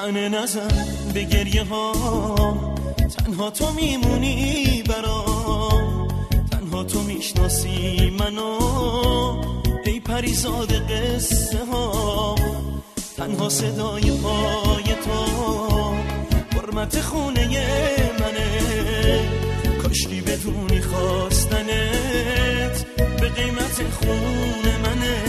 طعنه نزن به گریه ها، تنها تو میمونی برام، تنها تو میشناسی منو ای پریزاد قصه ها، تنها صدای پای تو حرمت خونه منه، کاشکی بدونی خواستنت به قیمت خون منه.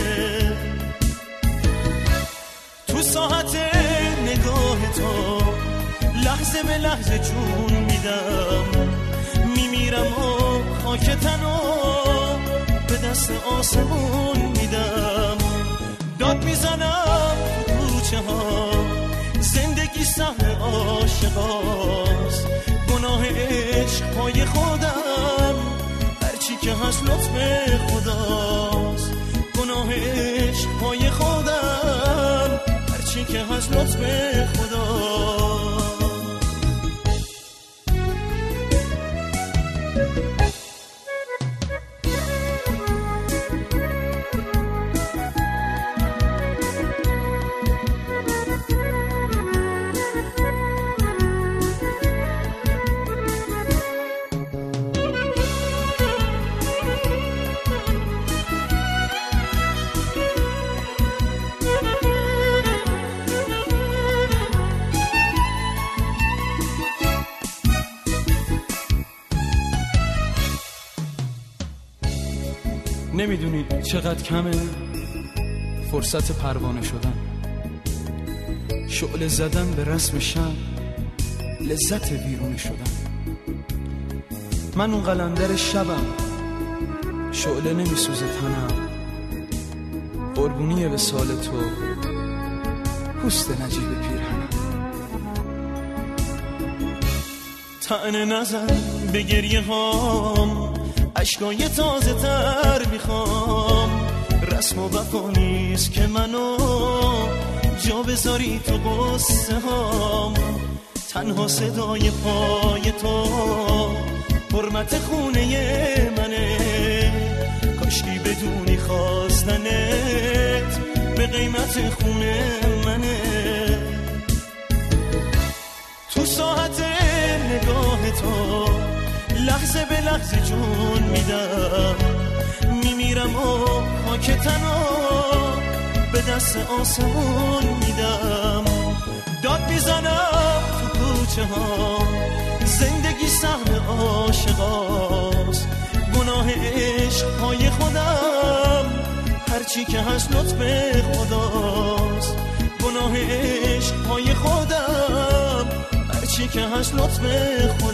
تو ساعت نگاه تو لحظه به لحظه جون میدم، میمیرم و خاک تنو به دست آسمون میدم. داد میزنم کوچه ها، زندگی صحن عاشقاست، گناه عشق پای خودم، هرچی که هست لطف خداست. گناه عشق پای خودم، هرچی که هست لطف خداست. نمیدونی چقدر کمه فرصت پروانه شدن، شعله زدن به رسم شب، لذت ویرونه شدن. من اون قلندر شبم، شعله نمیسوزه تنم، قربونی به سال تو پوست نجیب پیرهنم. طعنه نزن به گریه هام، عشقای تازه تر میخوام، رسم و وفا نیست که منو جا بذاری تو قصه هام، تنها صدای پای تو حرمت خونه منه، کاشکی بدونی خواستنت به قیمت خونه منه. تو ساعت نگاه تو لحظه به لحظه جون میدم، میمیرم و خاک تنو به دست آسمون میدم. داد میزنم تو کوچه ها، زندگی صحن عاشقاست، گناه عشق پای خودم، هرچی که هست لطف خداست. گناه عشق پای خودم، هرچی که هست لطف خداست.